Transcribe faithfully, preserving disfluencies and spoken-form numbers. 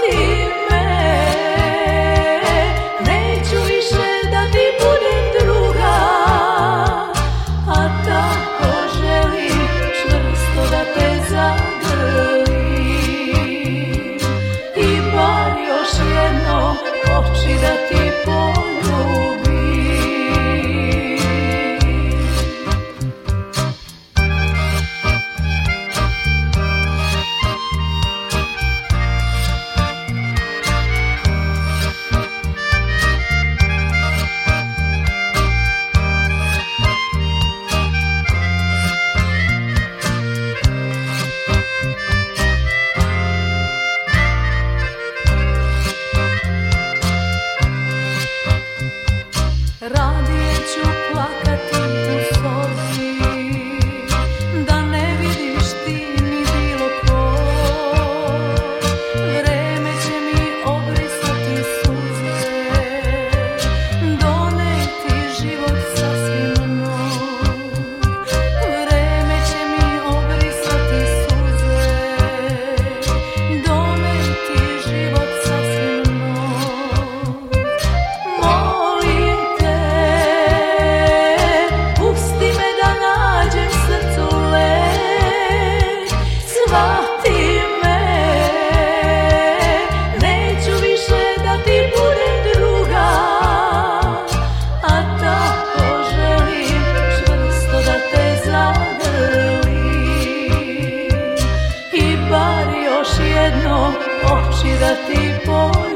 shvati me, neću više da ti budem druga, a tako želim čvrsto da te zagrlim i bar još jednom oči da ti poljubim. Radije ću plakati u sobi, da ne vidiš ti ni bilo ko. Vreme će mi obrisati suze, doneti život sasvim nov. Vreme će mi obrisati suze, doneti život sasvim nov. Molim te, pusti me da nađem srcu lek, shvati me, neću više da ti budem druga, a tako želim čvrsto da te zagrlim i bar još jednom oči da ti poljubim.